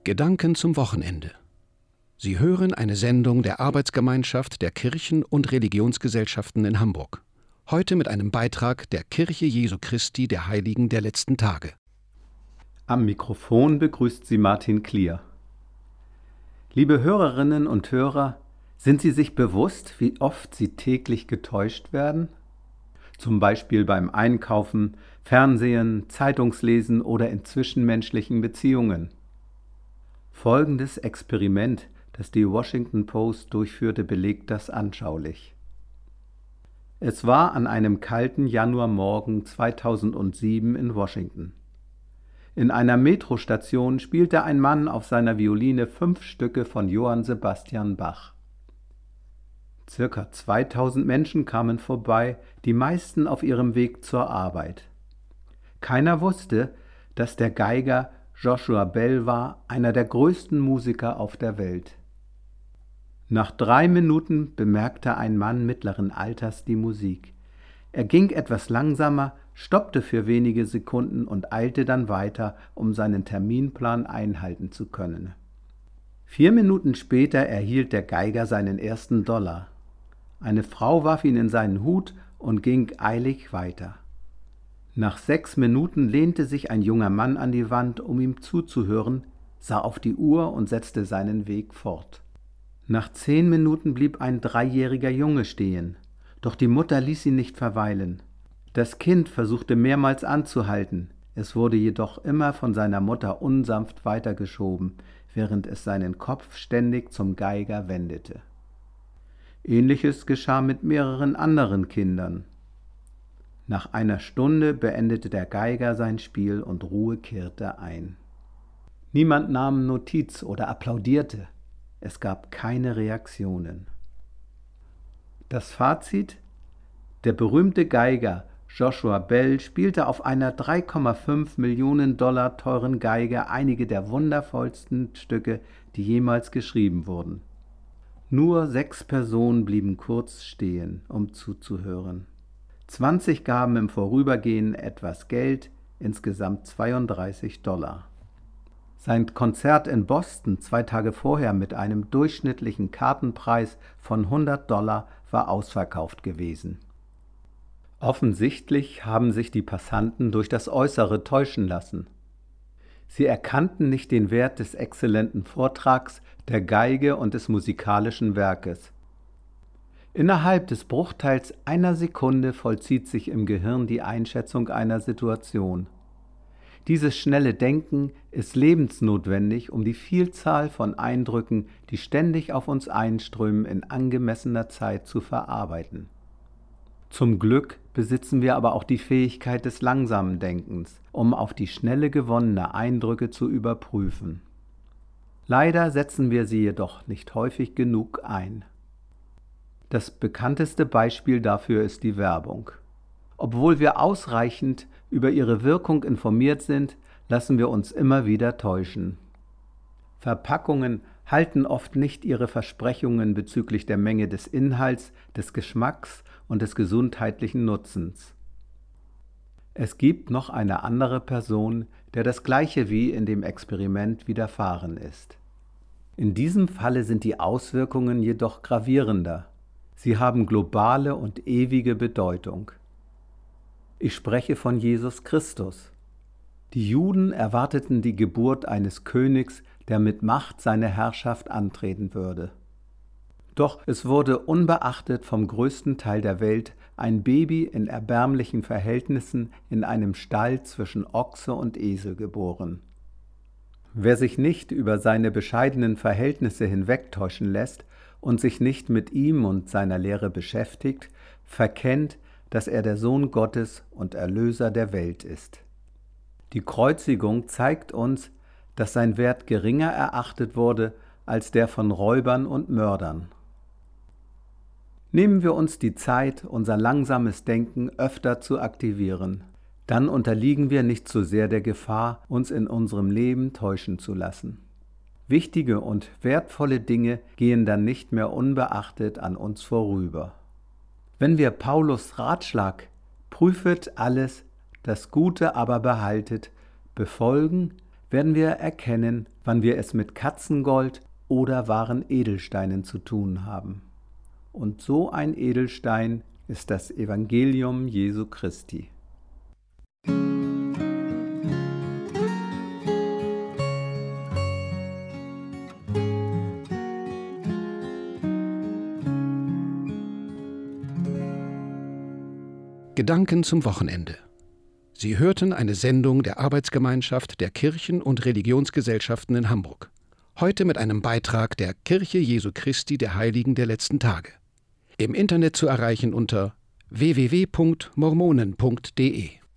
Gedanken zum Wochenende. Sie hören eine Sendung der Arbeitsgemeinschaft der Kirchen- und Religionsgesellschaften in Hamburg. Heute mit einem Beitrag der Kirche Jesu Christi der Heiligen der letzten Tage. Am Mikrofon begrüßt Sie Martin Klier. Liebe Hörerinnen und Hörer, sind Sie sich bewusst, wie oft Sie täglich getäuscht werden? Zum Beispiel beim Einkaufen, Fernsehen, Zeitungslesen oder in zwischenmenschlichen Beziehungen. Folgendes Experiment, das die Washington Post durchführte, belegt das anschaulich. Es war an einem kalten Januarmorgen 2007 in Washington. In einer Metrostation spielte ein Mann auf seiner Violine 5 Stücke von Johann Sebastian Bach. Circa 2000 Menschen kamen vorbei, die meisten auf ihrem Weg zur Arbeit. Keiner wusste, dass der Geiger Joshua Bell war, einer der größten Musiker auf der Welt. Nach 3 Minuten bemerkte ein Mann mittleren Alters die Musik. Er ging etwas langsamer, stoppte für wenige Sekunden und eilte dann weiter, um seinen Terminplan einhalten zu können. 4 Minuten später erhielt der Geiger seinen ersten $. Eine Frau warf ihn in seinen Hut und ging eilig weiter. Nach 6 Minuten lehnte sich ein junger Mann an die Wand, um ihm zuzuhören, sah auf die Uhr und setzte seinen Weg fort. Nach 10 Minuten blieb ein 3-jähriger Junge stehen, doch die Mutter ließ ihn nicht verweilen. Das Kind versuchte mehrmals anzuhalten, es wurde jedoch immer von seiner Mutter unsanft weitergeschoben, während es seinen Kopf ständig zum Geiger wendete. Ähnliches geschah mit mehreren anderen Kindern. Nach einer Stunde beendete der Geiger sein Spiel und Ruhe kehrte ein. Niemand nahm Notiz oder applaudierte. Es gab keine Reaktionen. Das Fazit? Der berühmte Geiger Joshua Bell spielte auf einer $3,5 Millionen teuren Geige einige der wundervollsten Stücke, die jemals geschrieben wurden. Nur 6 Personen blieben kurz stehen, um zuzuhören. 20 gaben im Vorübergehen etwas Geld, insgesamt $32. Sein Konzert in Boston 2 Tage vorher mit einem durchschnittlichen Kartenpreis von $100 war ausverkauft gewesen. Offensichtlich haben sich die Passanten durch das Äußere täuschen lassen. Sie erkannten nicht den Wert des exzellenten Vortrags, der Geige und des musikalischen Werkes. Innerhalb des Bruchteils einer Sekunde vollzieht sich im Gehirn die Einschätzung einer Situation. Dieses schnelle Denken ist lebensnotwendig, um die Vielzahl von Eindrücken, die ständig auf uns einströmen, in angemessener Zeit zu verarbeiten. Zum Glück besitzen wir aber auch die Fähigkeit des langsamen Denkens, um auf die Schnelle gewonnene Eindrücke zu überprüfen. Leider setzen wir sie jedoch nicht häufig genug ein. Das bekannteste Beispiel dafür ist die Werbung. Obwohl wir ausreichend über ihre Wirkung informiert sind, lassen wir uns immer wieder täuschen. Verpackungen halten oft nicht ihre Versprechungen bezüglich der Menge des Inhalts, des Geschmacks und des gesundheitlichen Nutzens. Es gibt noch eine andere Person, der das Gleiche wie in dem Experiment widerfahren ist. In diesem Falle sind die Auswirkungen jedoch gravierender. Sie haben globale und ewige Bedeutung. Ich spreche von Jesus Christus. Die Juden erwarteten die Geburt eines Königs, der mit Macht seine Herrschaft antreten würde. Doch es wurde unbeachtet vom größten Teil der Welt ein Baby in erbärmlichen Verhältnissen in einem Stall zwischen Ochse und Esel geboren. Wer sich nicht über seine bescheidenen Verhältnisse hinwegtäuschen lässt und sich nicht mit ihm und seiner Lehre beschäftigt, verkennt, dass er der Sohn Gottes und Erlöser der Welt ist. Die Kreuzigung zeigt uns, dass sein Wert geringer erachtet wurde als der von Räubern und Mördern. Nehmen wir uns die Zeit, unser langsames Denken öfter zu aktivieren. Dann unterliegen wir nicht so sehr der Gefahr, uns in unserem Leben täuschen zu lassen. Wichtige und wertvolle Dinge gehen dann nicht mehr unbeachtet an uns vorüber. Wenn wir Paulus Ratschlag „Prüfet alles, das Gute aber behaltet“ befolgen, werden wir erkennen, wann wir es mit Katzengold oder wahren Edelsteinen zu tun haben. Und so ein Edelstein ist das Evangelium Jesu Christi. Gedanken zum Wochenende. Sie hörten eine Sendung der Arbeitsgemeinschaft der Kirchen- und Religionsgesellschaften in Hamburg. Heute mit einem Beitrag der Kirche Jesu Christi der Heiligen der letzten Tage. Im Internet zu erreichen unter www.mormonen.de